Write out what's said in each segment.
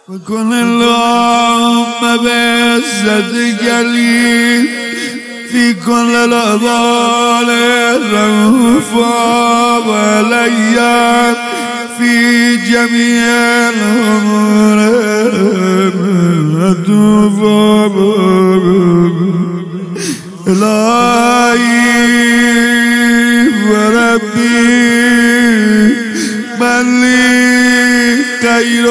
وكن اللهم بعزة جليل في كل الأضال الرفع والأيام في جميع الأمور إلهي وربي من لي خير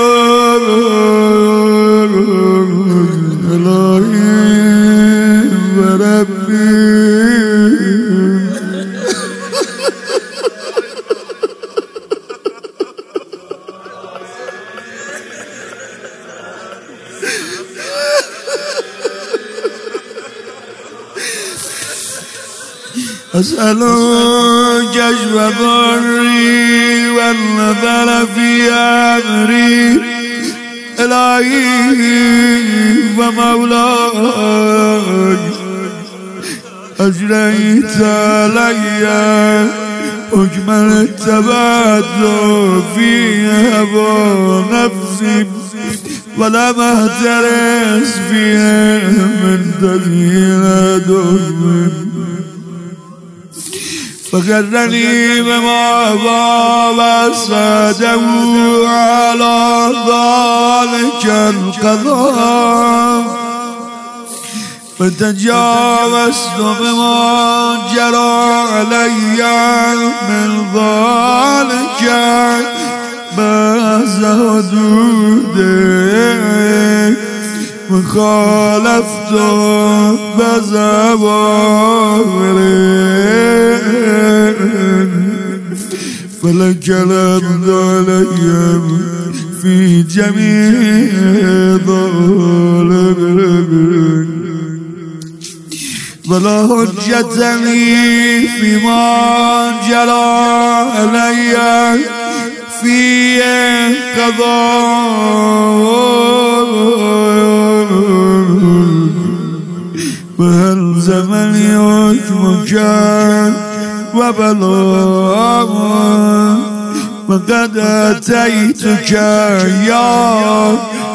إلهي وربي أسألك كشف ضري والنظر في أمري إلهي ومولاي أجريت علي حكم التبادل في هوى نفسي ولم اهترس فيه من تزيين دم فكرني بما وصده على ذلك القضاء فتجاوزت بما جرى علي من ذلك بعز حدوده وخالفت بزواهره فلك الحمد علي في جميع ظلمي ولا حجة لي فيما جرى علي في قضاء وألزمني حكمك وبلاغ وقد أتيتك يا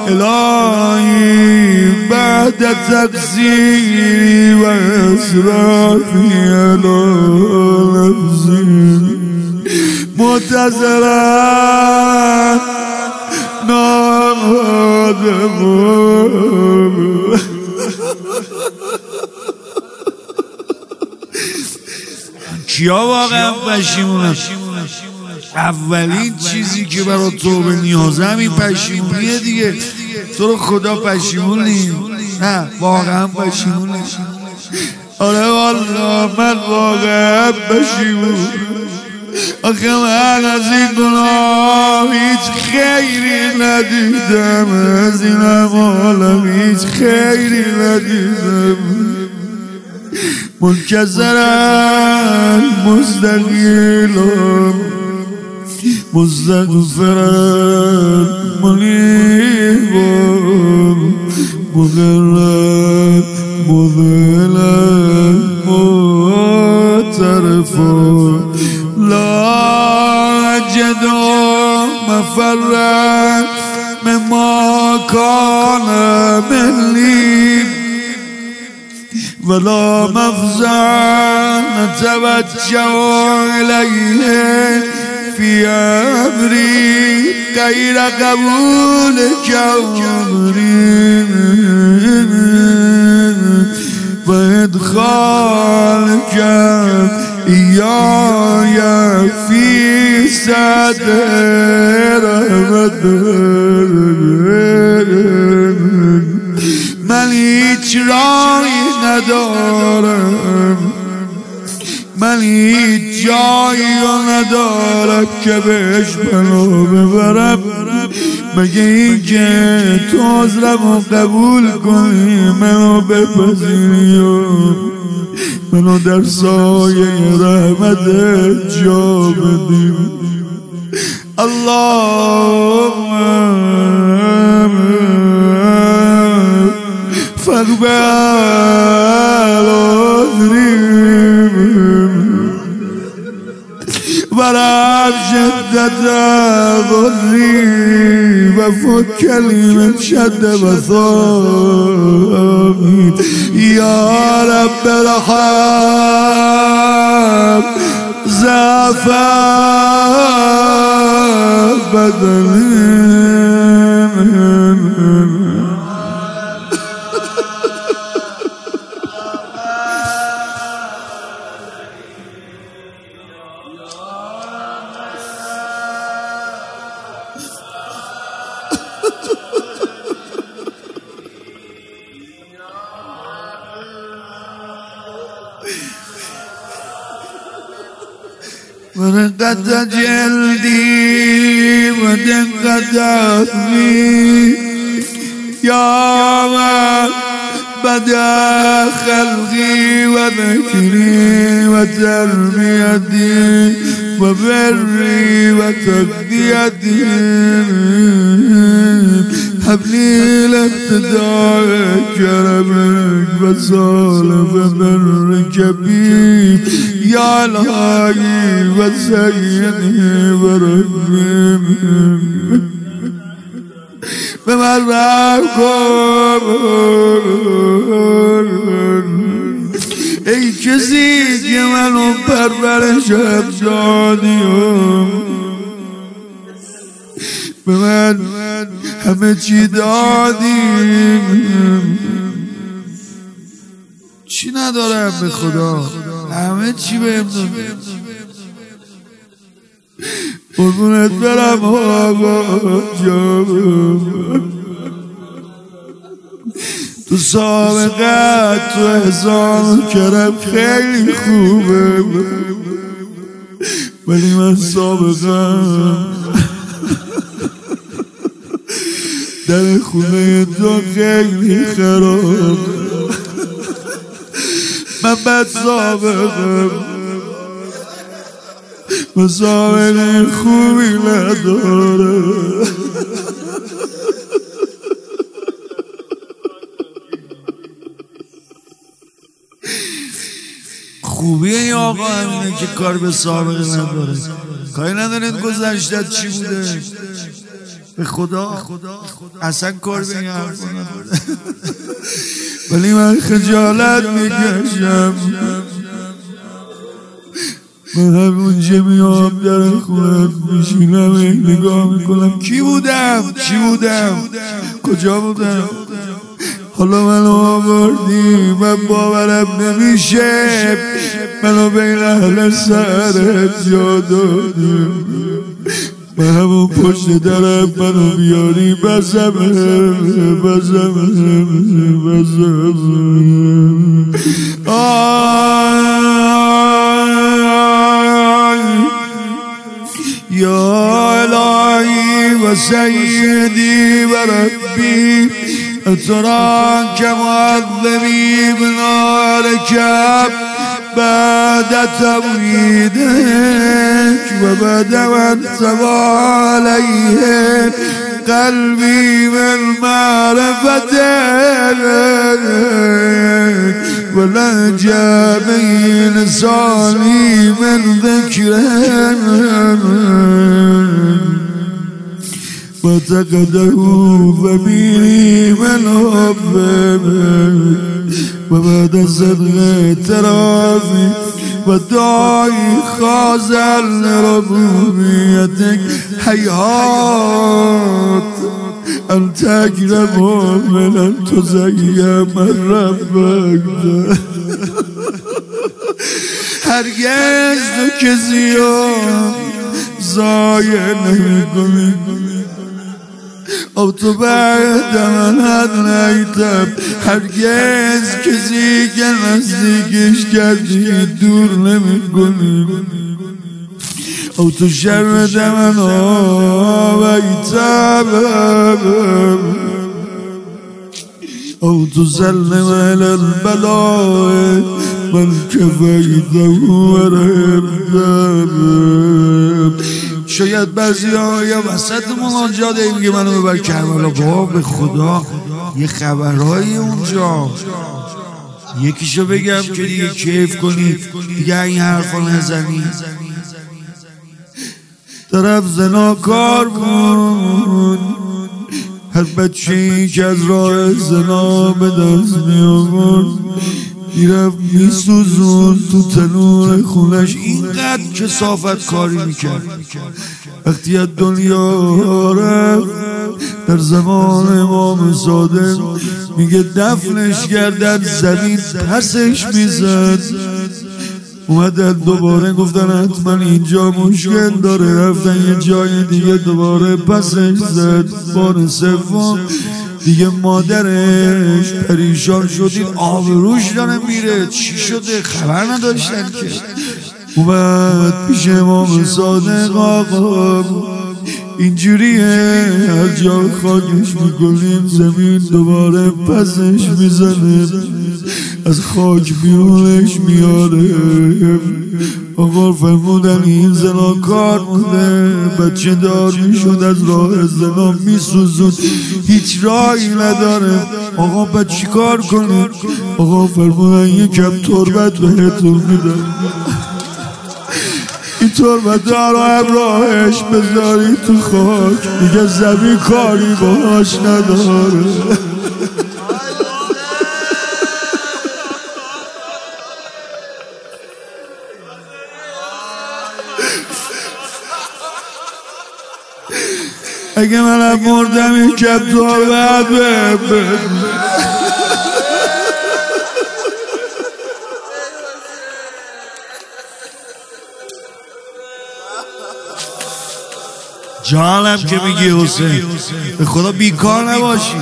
إلهي بعد تقصيري وإسرافي على نفسي معتذرا نادما کیا واقعا پشیمونم؟ اولین چیزی که برای توبه نیازه همین پشیمونیه دیگه. تو رو خدا پشیمونی؟ نه واقعا پشیمونی؟ آره والا من واقعا پشیمون. آخه من از این گناه هیچ خیری ندیدم، از این اعمالم هیچ خیری ندیدم. منکسرا مستقیلا مستغفرا منیبا مغرا مذلا معترفا لا أجد مفرا مما كان مني ولا مفزعا نتوجه إليه في أمري غير قبولك أمري وإدخالك إياي في صدر من هیچ راهی ندارم، من هیچ جایی ندارم که بهش پناه ببرم مگه این که تو عذرمو قبول کنی، منو بپذیری و منو در سایه رحمتت جا بدی. اللهم فاقبل عذري ورفع شدة ضري وفكني من شد وثامي يا رب ارحم زعفان بدني ورقت جلدي ودقت عظمي يا من بدأ خلقي وذكري وتربيتي وبري وتقديتي هب لي الابتداء كرمك وصالح برك بي يا الهي وسيدي وربي بمرمكم ای کسی که منو پرورشم دادیم به من همه چی دادیم چی ندارم به خدا همه چی بهم دادیم قربونت برم آقا جان تو سابقت تو احسان کرم خیلی خوبه ولی من سابقم در خونه تو خیلی خراب من بد سابقم و سابقه خوبی نداره خوبیه این آقا همینه که کار به سابقه نداره کاری ندارید گذشتت چی بوده به خدا اصلا کار به این حرفا نداره ولی من خجالت میکشم من همونجا میام در خونت میشینم نگاه میکنم کی بودم چی بودم کجا بودم حالا منو آوردی من باورم نمیشه منو بین اهل سرت جا دادی من همون پشت درم منو بیاری بزمه یا الهی و سیدی و ربی اتران كمعذبي بنارك بعد تمويدك وبدا وانتبى عليه قلبي من معرفتك ولجا بين لساني من ذكرك وتقده فميري من حبك وبعد الصدق ترافي ودعي خاضع لربوبيتك هيهات أن تكرم من أن تزكي من ربك هرگز تو کسی ضایع نمی‌کنی او تو بعد من ندیدم هرگز کسی که نزدیکش کردی دور نمی‌کنی او تو شر من آویتم او تو سلم على البلاء من کفیته ورهدم شاید بعضی ها یا وسط مناجات میگه منو ببر کربلا بابا به خدا یه خبرهای اونجا یکیشو بگم که دیگه کیف کنی دیگه این حرفا نزنی طرف زناکار بود هر بچه‌ای که از راه زنا به دست می آورد میرفت میسوزون تو تنور خونش، اینقدر کثافت کاری میکرد. وقتی از دنیا رفت در زمان امام صادق میگه دفنش کردن، زمین پسش میزد. اومدن دوباره گفتن حتما اینجا مشکل داره، رفتن یه جای دیگه دوباره پسش زد. بار سوم دیگه مادرش پریشان شدید، آبروش داره میره، چی شده خبر نداشتن که. اومد پیش امام صادق، آقا اینجوریه هر جا خاکش میکنیم زمین دوباره پسش میزنه، از خاک بیرونش میاره. آقا فرمودن این زناکار بوده، بچه دار میشد، از راه زنا میسوزون، هیچ راهی نداره. آقا باید چی کار کنیم؟ آقا فرمودن یک کم تربت بهتون میدن، این تربت رو همراهش بذاری تو خاک، دیگه زمین کاری باهاش نداره. اگه منم مردم این کم تربت بهم جانم که میگی حسین، به خدا بیکار نباشی.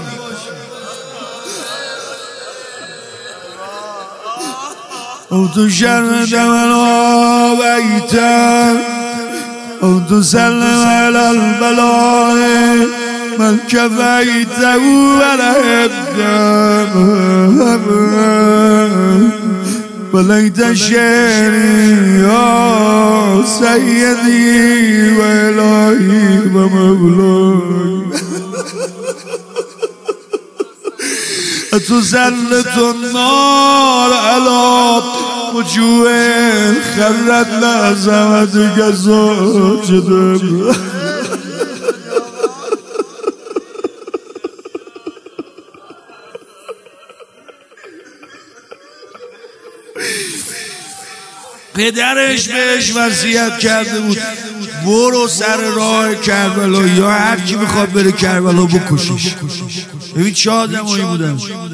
او تو شرمت من آبیتم، او تو سلم علی البلاء من کفیته و لهدم بلیت شعری یا سیدی و الهی و مولای تسلط النار على وجوه خرت لعظمت ساجدم. پدرش بهش وصیت کرده بود برو سر راه کربلا، یا هر کی میخواد بره کربلا بکشش. ببین چه آدمایی بودن.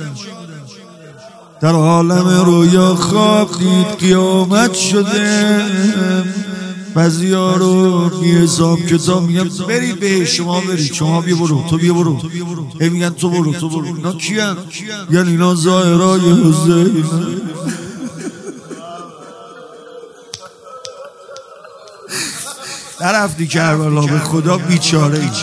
در عالم رویا خواب دید قیامت شده، بعضیا رو بی حساب کتاب میگن برید به شما، برید شما، بیا برو، تو بیا برو، میگن تو برو تو برو. اینا کیان؟ یعنی اینا ظاهرای حسین. نرفتی کربلا به خدا بیچاره ای.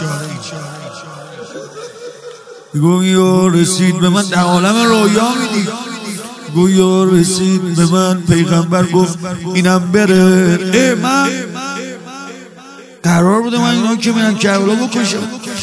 گویا رسید به من، در عالم رویا میدید، گویا رسید به من پیغمبر گفت اینم بره. من قرار بوده من اینا که میرن کربلا بکشم،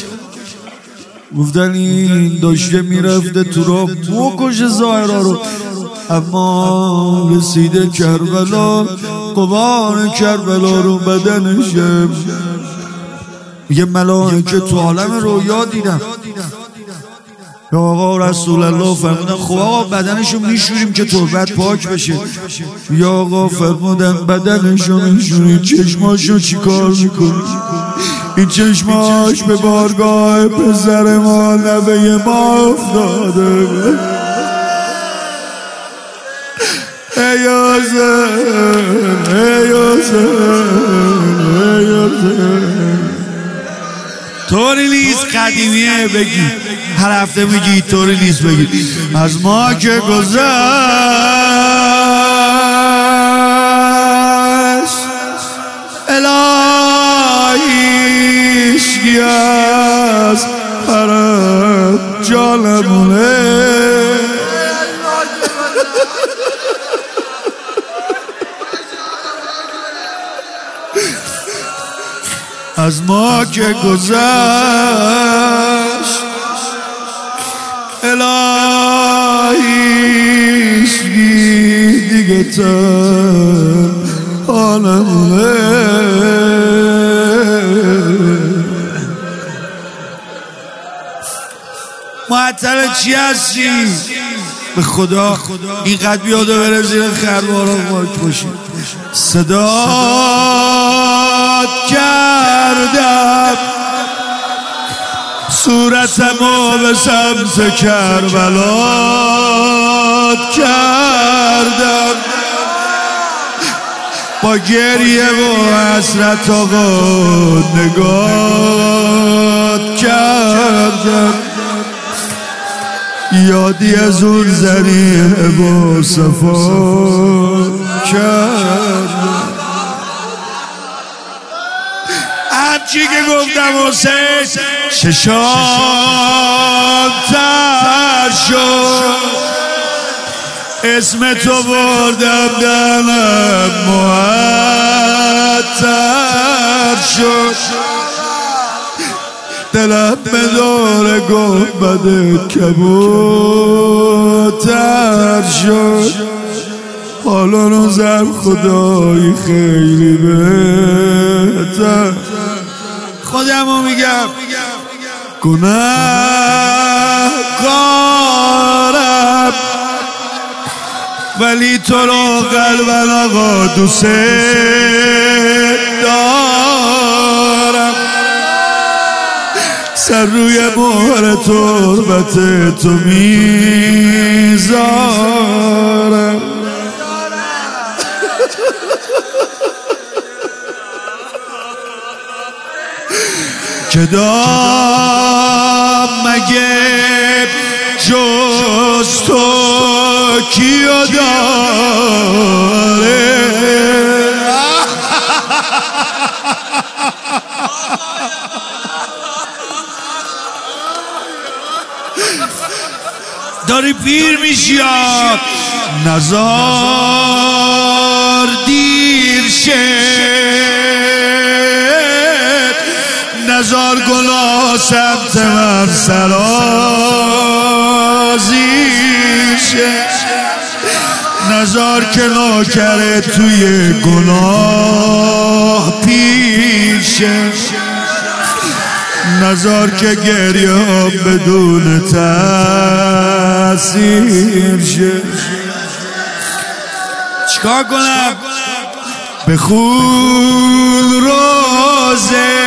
گفتن این داشته میرفته تو را بکشه ظاهرا رو، اما رسیده کربلا، قبار کربلا رو بدنشه. یه ملائکه تو عالم رویا دیدم. یا آقا رسول الله فرمودن خب آقا بدنشو میشوریم که تربت پاک بشه. یا آقا فرمودن بدنشو میشوریم، چشماشو چی کار میکنی؟ این چشماش به بارگاه پسر ما نوه ما افتاده. ای حسین، ای حسین، ای حسین. طوری نیست قدیمیه بگی، هر هفته میگی طوری نیست بگی. از ما که گذشت الهیش کی از هر جانمونه، از ما که گذشت الهیش دیگه تن حالمونه. معطل چی هستی؟ به خدا اینقدر بیاده بره زیر خروارا خاک باشی. صدات کردم صورتمو به سمت کربلات کردم، با گریه و حسرت آقا نگات کردم. یادی از اون زنی با صفا کردم. همچی که گفتم حسین چشام تر شد، اسم تو بردم دلم معطر شد، دلم به دور گنبدت کبوتر شد. حالا روزم خدایی خیلی بهتر. خودمو میگم گناهکارم، ولی تو رو قلبم آقا دوست دارم. سر روی مهر تربت تو میذارم. که دام مگه جز تو کیو داره؟ داری پیر میشی یا نزار دیر شه، نزار گناه سمت من سرازیر شه، نزار که نوکره توی گناه پیر شه، نزار که گریه هم بدون تأثیر شه. چیکار کنم؟ بخون روزه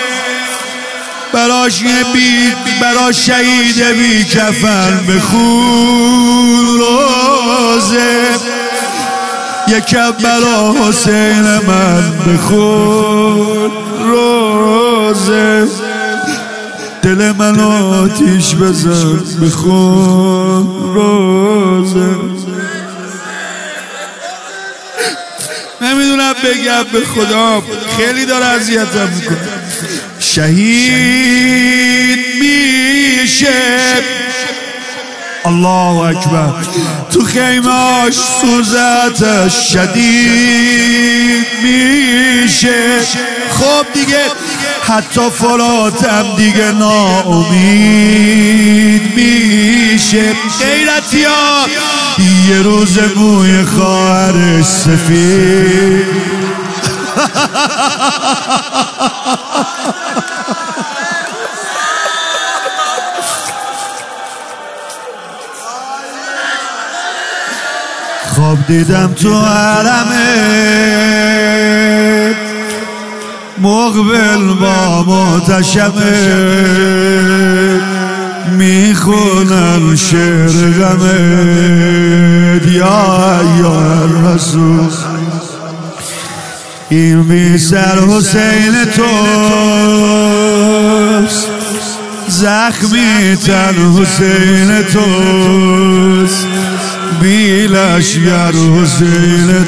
براش شهید بی کفن، بخون روزه یکم برا حسین من، بخون روزه دل من آتیش بزن، بخون روزه. نمیدونم بگم به خدا، خیلی داره اذیتم میکنه. شهید میشه الله اکبر تو خیمه‌اش سوزتش شدید میشه. خب دیگه حتی فراتم دیگه ناامید میشه. غیرتی ها یه روز موی خواهرش سفید خواب دیدم تو حرمت مقبل با محتشمت میخونن شعر غمت یا رسول. این بی سر حسین توست، زخمی تن حسین توست، بی لشگر حسین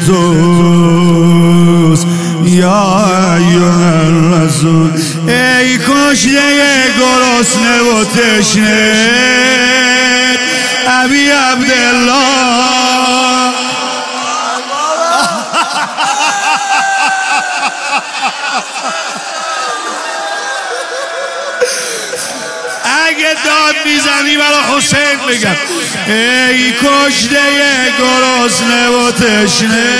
توست یا ایها الرسول. ای کشته گرسنه و تشنه ابی عبدالله، اگه داد میزنی برای حسین بگم ای کشته گرسنه و تشنه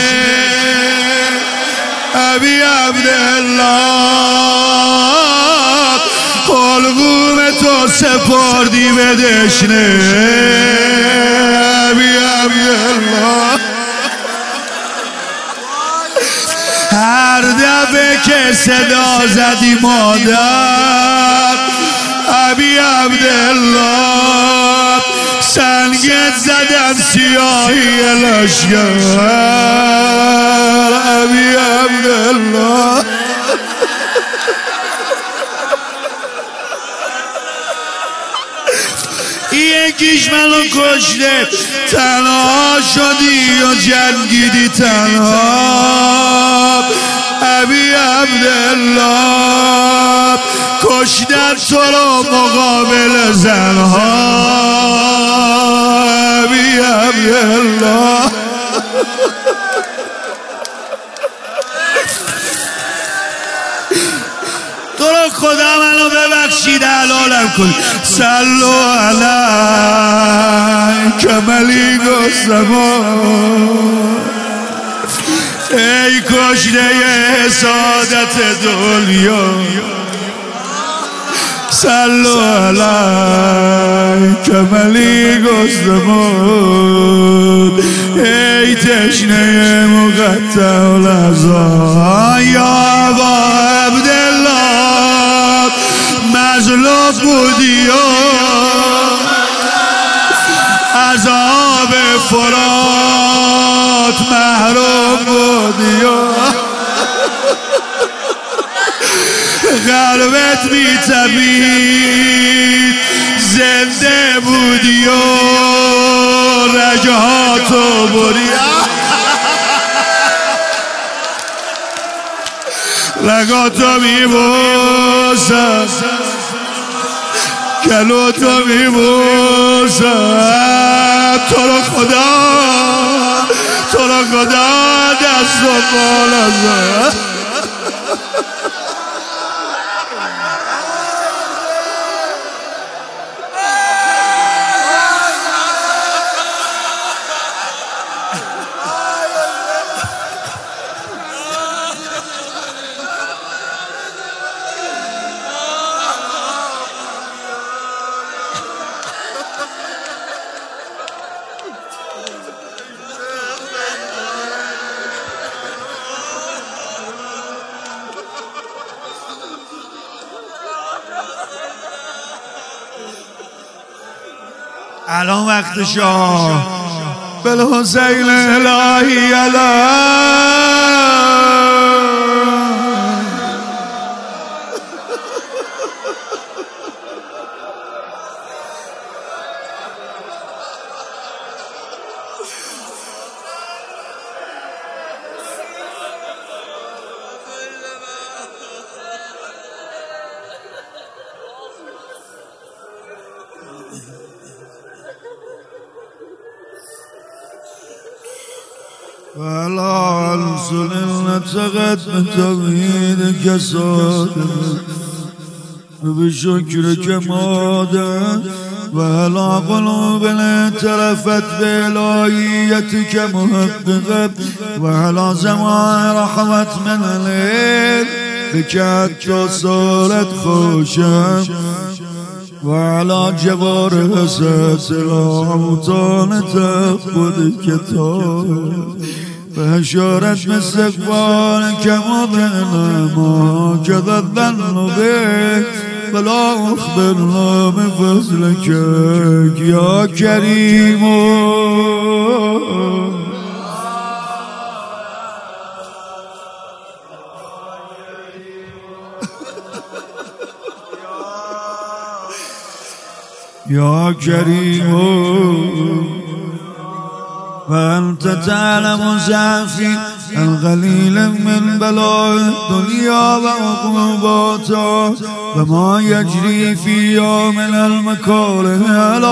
ابی عبدالله، حلقوم تو سپردی به دشنه بی عبدالله هر دفعه که صدا زدی مادر ابی عبدالله سنگت زدن سیاهی لشگر ابی عبدالله یکیش منو کشته تنها شدی و جنگیدی تنها ابی عبدالله کشتن تو رو مقابل زنها ابی عبدالله تو رو خدا منو ببخشید حلالم کن صلو علیک ملیک الزمان ای کشته سعادت دنیا صلو علیک ملیک الزمان ای تشنه مقطع العذاب یا ابا عبدالله مظلوم بودی و عذاب فرات محروم بودی و قلبت میتبید زنده بودی و رگهاتو بری رگاتو میبوسم کلوتو میبوسم تو رو خدا دست و بالا زد الان وقت شاه بالحسین الهی ولا أنسل نتغت من توحيدك صادق بشكرك مادة ولا قلوب اعترفت بإلهيتك محققة وعلى زمان رحمت من الليل بكت صارت خوشم وعلى جبار حسد الأوطان تأخذ كتاب فهشارت مستقبالك مظلما كذا الظن بك فلا أخبرنا بفضلك يا كريم يا كريم وأنت تعلم زعفي القليل من بلاء الدنيا وعقوباتها وما يجري فيها من المكاره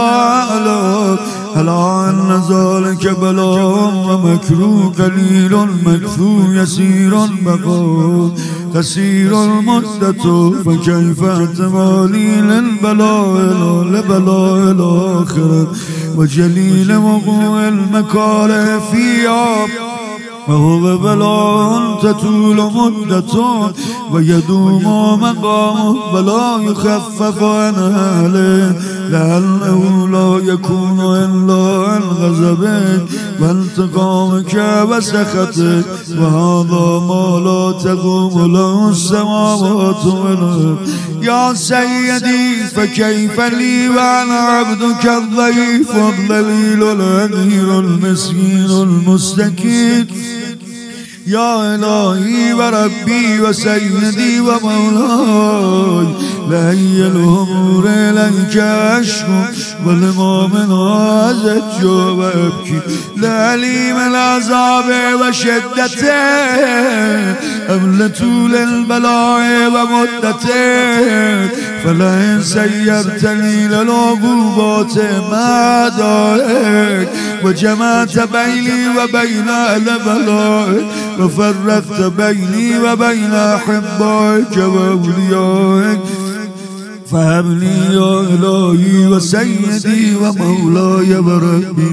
ألا أن ذلك بلاء ومكروه قليل مكفو يسير بقاء تسير المدة فكيف احتمالي للبلاء لبلاء الآخرة وجليل وقوع المكاره فيها وهو بلاء تطول مدته ويدوم مقامه ولا يخفف عن أهله لعله لا يكون إلا عن غضبك وانتقامك وسخطك وهذا ما لا تقوم له السماوات والأرض يا سيدي فكيف لي وأنا عبدك الضعيف الذليل الهدير المسكين المستكين يا إلهي وربي وسيدي ومولاي لهي الأمور إليك أشكو ولما من هذا وأبكي لعليم العذاب وشدته أمل طول البلاء ومدته فلئن سيرتني للعقوبات ما دارك وجمعت بيني وبين البلاء وفرقت بيني وبين أحبائك وأوليائك فهب لي يا إلهي وسيدي ومولاي وربي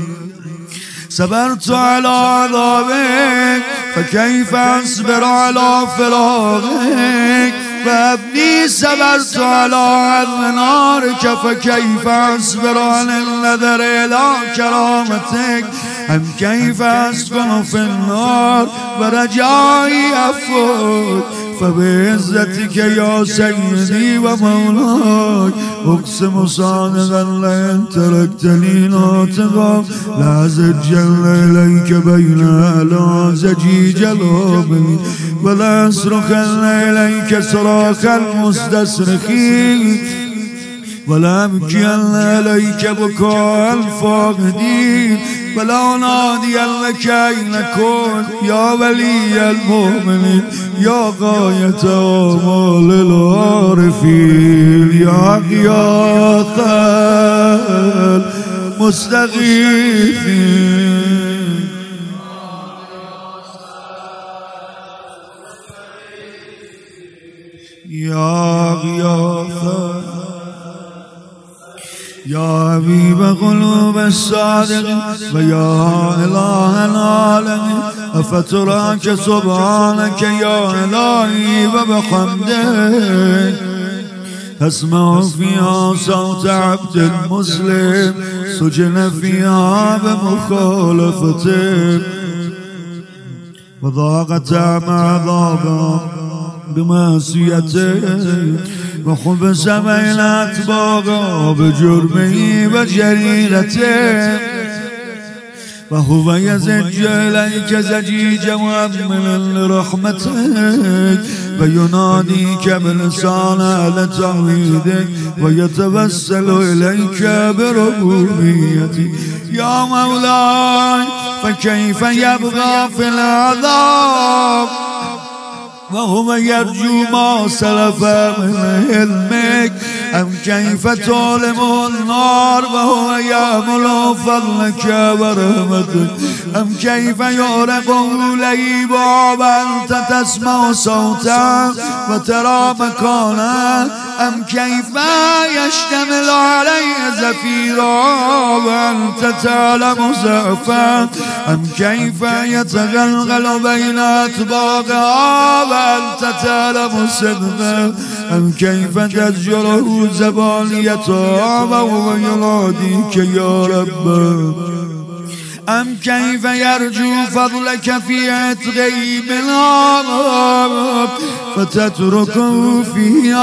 صبرت على عذابك فكيف أصبر على فراقك وابني صبرت على عذب نارك فكيف أصبر عن النذر إلى كرامتك أم كيف أسكن في النار ورجائي أفوت فبعزتك يا سيدي ومولاي أقسم صادقا لئن تركتني ناطقا لأزجن إليك بين ألازجي جلابي ولا أصرخن إليك صراخ المستصرخين ولا أبكين عليك بكاء الفاقدين ولا أنادي لك أين كنت يا ولي المؤمنين يا غاية آمال العارفين يا غياث المستغيثين يا غياث يا حبيب قلوب الصادق ويا إله العالمين أفتراك سبحانك يا إلهي وبحمدك أسمع فيها صوت عبد مسلم سجن فيها بمخالفتك وضاقت مع عذابها بمعصيته وخبز بين أطباقه بجرمه وجريرته وهو يزج إليك زجيجا مؤملا لرحمتك ويناديك بلسان أهل توحيدك ويتوسل إليك بربوبيتك يا مولاي فكيف يبغى في العذاب وهو يرجو ما سلف من علمك أم كيف تعلم النار وهو يأمل فضلك ورحمتك أم كيف يغرقه لهيبا وأنت تسمع صوتا وترى مكانا أم كيف يشتمل عليه زفيرا وأنت تعلم زعفا أم كيف يتغلغل بين أطباقها وأنت تعلم صدقا أم كيف تزجره زبانيتها وهو يناديك يا رب أم كيف يرجو فضلك في عتقه من العذاب فتتركه في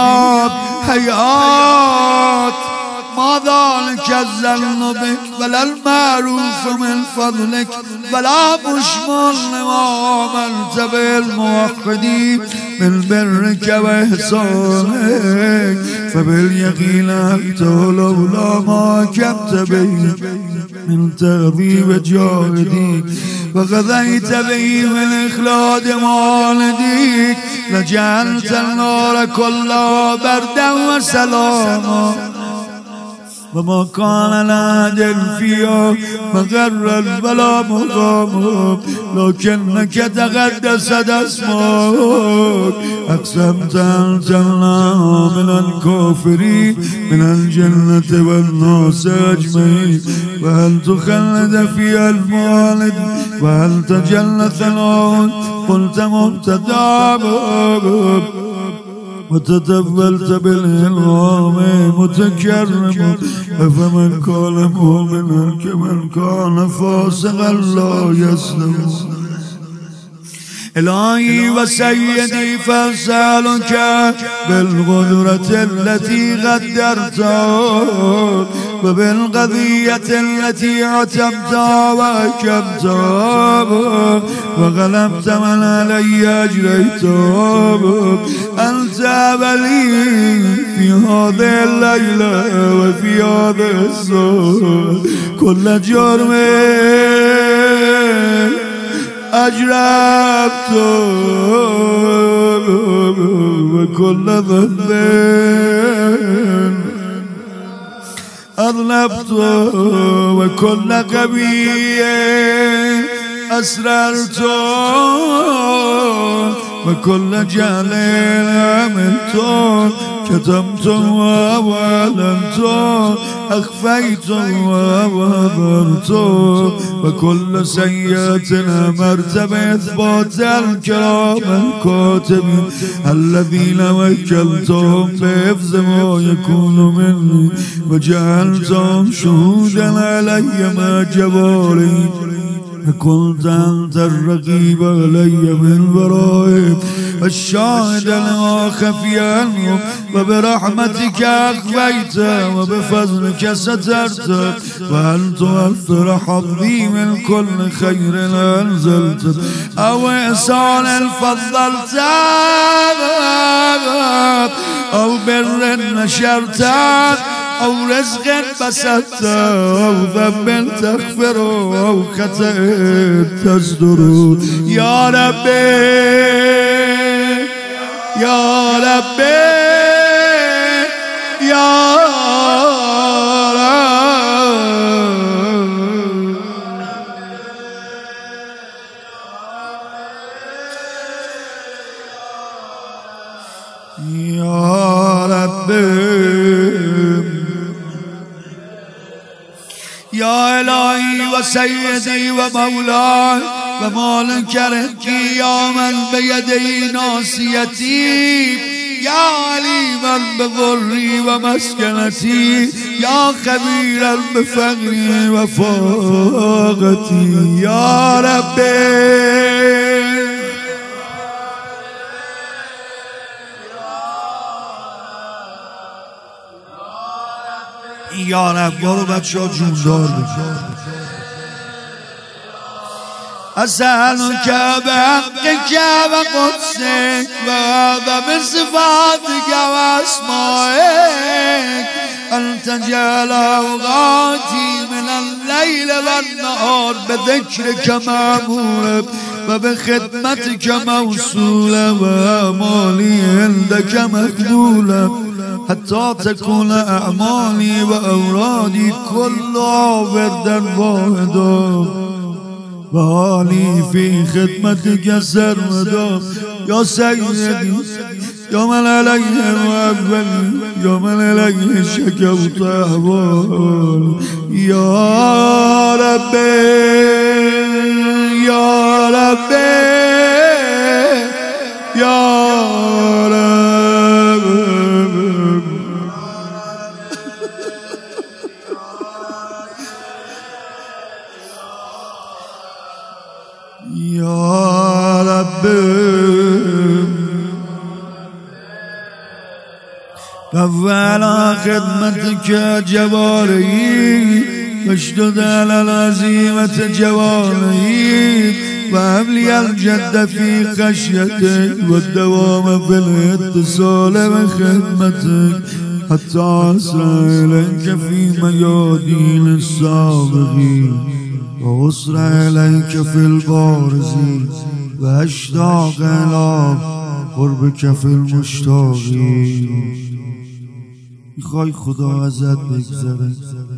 حيات ما ذلك الظن بك ولا المعروف من فضلك ولا مشمل لما آمنت بالموحدين من برك وإحسانك فباليقين أنت لولا ما كبت به من تغذيب جاهديك وغذيت به من إخلاد والديك لجعلت النار كلها بردا وسلاما وما كان لعدل فيها مغرا ولا مقام لكنك تقدست اسمك أقسمت أن تمنع من الكافرين من الجنة والناس أجمعين وهل تخلد فيها الموالد وهل تجلت العود قلت مبتدأ وتتبلت بالإلغام متكرم أفمن كان مؤمنا كمن كان فاسقا لا يسلم إلهي وسيدي فأسألك بالقدرة التي قدرتها وبالقضية التي عتبتها وأكبتها وغلبت من علي أجريتها أنت ولي في هذه الليلة وفي هذا الصوت كل جرم أجربت وكل ذنب أذنبت وكل قبيح أسررت وكل جهل عملت كتمت وأعلنت أخفيت وأظهرت وكل سيئة أمرت بإثبات الكرام الكاتبين الذين وكلتهم بحفظ ما يكون مني وجعلتهم شهودا علي ما جباري كنت أنت الرقيب علي من ورائي الشاهد لما خفي عنهم وبرحمتك أخفيت وبفضلك سترت وهل توفر حظي من كل خير أنزلت أو إحسان فضلت أو بر نشرت أو رزق بسطت أو ذنب تغفر أو خطأ تصدر يا ربي يا ربي يا يا إلهي وسيدي ومولاي ومالك رزقي يا من بيدي ناصيتي يا عليما بضري ومسكنتي يا خبيرا بفقري وفاقتي يا ربي یا رب برو بچه ها جوندار بکن أسألك بحقك وقدسك وعظم صفاتك وأسمائك أن تجعل أوقاتي من الليل والنهار بذكرك معمورة وبخدمتك موصولة وأعمالي عندك مقبولة حتى تكون أعمالي وأورادي كلها وردا واحدا وحالي في خدمتك سرمدا يا سيدي يا من عليه وأبلي يا من عليه شكوت أحوالي يا ربي يا ربي يا يا رب رفعنا خدمتك جواري واشدد على العزيمة جواري وهب لي الجد في خشيتك والدوام في الاتصال بخدمتك حتى أسرع إليك في ميادين السابقين وأسرع إليك في البارزين وأشتاق إلى قربك في المشتاقين میخوای خدا ازت بگذره.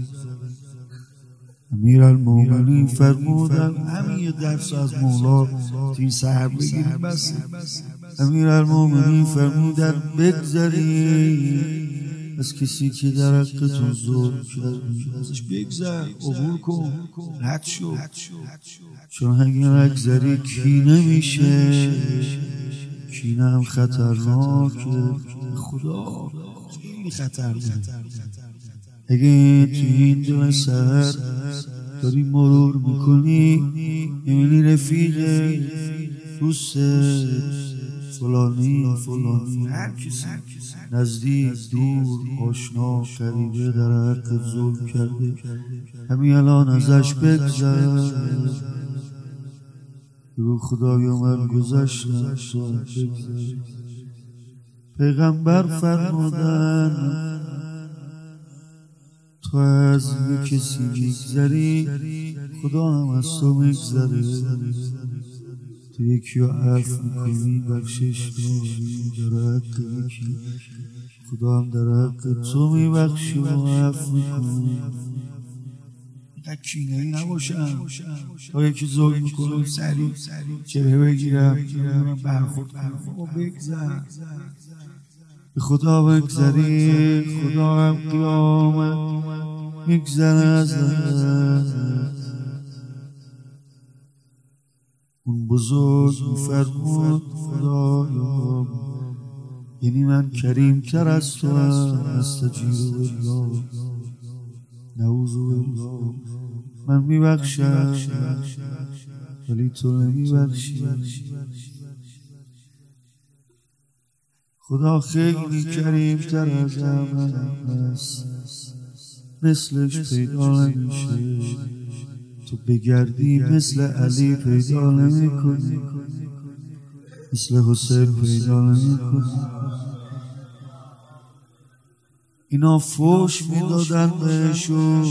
امیرالمومنین فرمودن همین یه درس از مولا توی سحر بگیریم بس. امیرالمومنین فرمودن بگذری از کسی که در حقتون ظلم کردی ازش بگذر، عبور کن، رد شو، چون اگه نگذری کینه میشه، کینه هم خطرناکه، خدا خیلی خطرناکه. اگه توی این دو سر داری مرور میکنی میبینی رفیق دوست فلانی هر کسی نزدیک دور آشنا قریبه در حق ظلم کرده، همین الان ازش بگذر. بگو خدایا من گذشتم تو بگذر. پیغمبر فرمودن تو از یک کسی میگذری خدا هم از تو میگذره. تو یکی رو عفو میکنی بخشش میکنی در حق یکی، خدا هم در حق تو میبخشی و عفو میکنی. اینقدر کینه‌ای نباشم تا یکی ظلم میکنم سریع چهره بگیرم برخورد کنم و بگذر. به خدا بگذری خدا هم قیامت میگذره ازت. اون بزرگ میفرمود خدایا یعنی من کریم تر از تو هم، استجیر بالله نعوذ بالله، من میبخشم ولی تو نمیبخشی. خدا خیلی کریم تر از همه است، مثلش پیدا نمیشه. تو بگردی مثل علی پیدا نمی کنی، مثل حسین پیدا نمی کنی. اینا فوش میدادن بهشون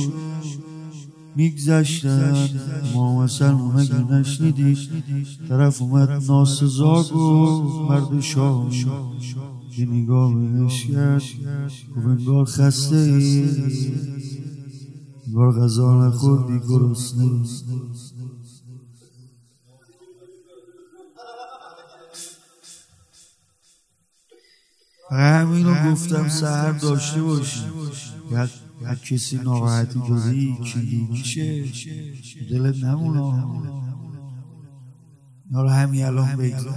میگذشتن. ما مثلا مگه نشنیدی طرف اومد ناسزا گفت مرد شامی، یه نگاه بهش کرد گفت انگار خسته ای، انگار غذا نخوردی گرسنه ای. همینو گفتم سحر داشته باشی. هر کسی ناراحتی داری کلیگیشه دلت نمونه، اینا رو همین الان بگذار.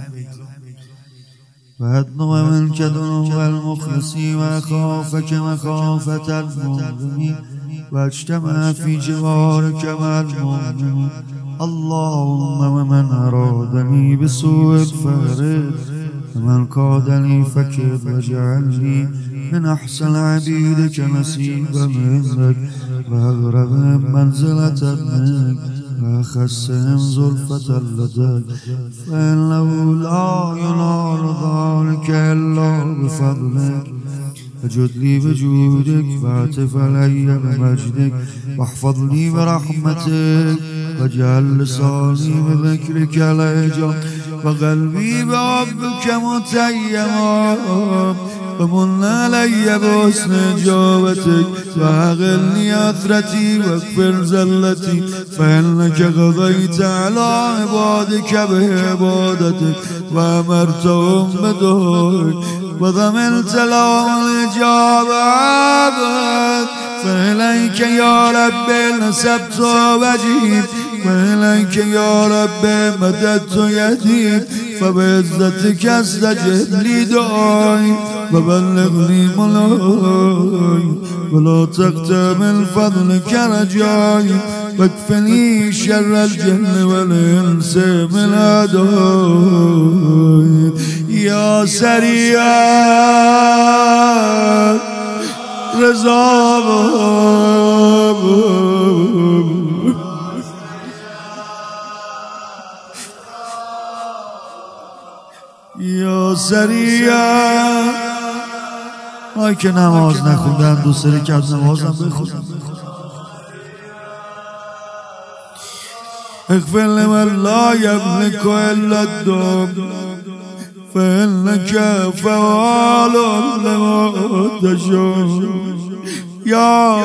بعد من کدنو و المخلصی و خافک مخافت المؤمنین و اجتمع فی جوارک و المؤمنین. اللهم و من ارادنی بسوء فرد و من کادنی فکر و جعلنی من احسن عبیدک نصیبا منک و اقرب منزلة منک و اخصهم زلفة لدک فانه لا ینال ذلک الا بفضلک فجد لی بجودک و عطف علی بمجدک واحفظ لی برحمتک واجعل لسانی بذکرک لهجا و قلبی بحبک متیما ومن علی بحسن اجابتک و اقلنی اثرتی و اغفر زلتی فانک قضیت علی عبادک بعبادتک و امرتهم بدعائک و ضمنت لهم الاجابة فإلیک یا رب نسبت وجهی وإلیک یا رب مددت یدی فبعزتک استجب لی دعایی وبلغنی ملایی ولا تقطع من فضلک رجایی واکفنی شر الجن والانس من اعدایی یا سریعا رضا یا سریعا. ما که نماز نخوندن دوست داری که از نمازم بخونم. اغفر لمن لا یملک الا الدم فإنك فعال لما تشاء يا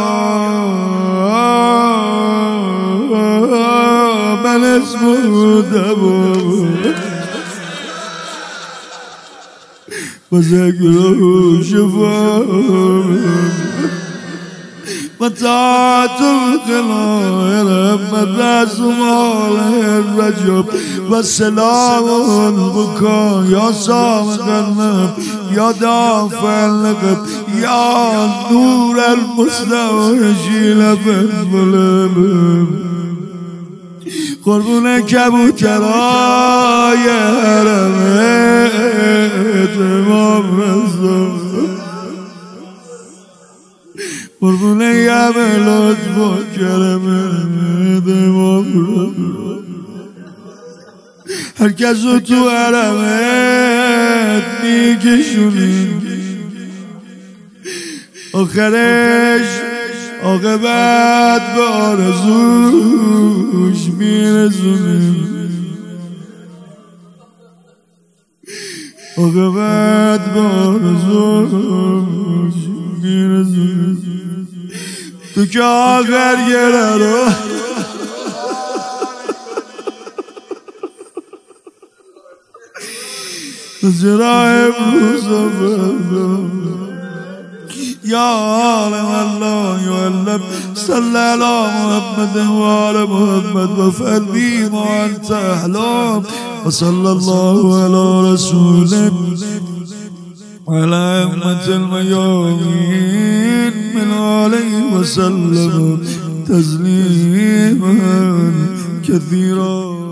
من اسمه دبو وذكره شفاء متعت الخير مدرس مال الرجب والسلام بكا يا سامق النب يا دافع اللقب يا نور المستوشيل بالبلب قربون کبوترای حرمت امام رضا قربون یم لطف و کرمت امام رضا هر کس رو تو حرمت میکشونیم آخرش عاقبت به آرزوش میرسونیم عاقبت به آرزوش میرسونیم تو که آخر گره رو تو چرا امروز يا عالم الله يعلم صلى على محمد وعلى محمد وفعل بي ما أنت أحلام وصلى الله على رسوله وعلى أئمة الميامين من عليه وسلم تسليما كثيرا.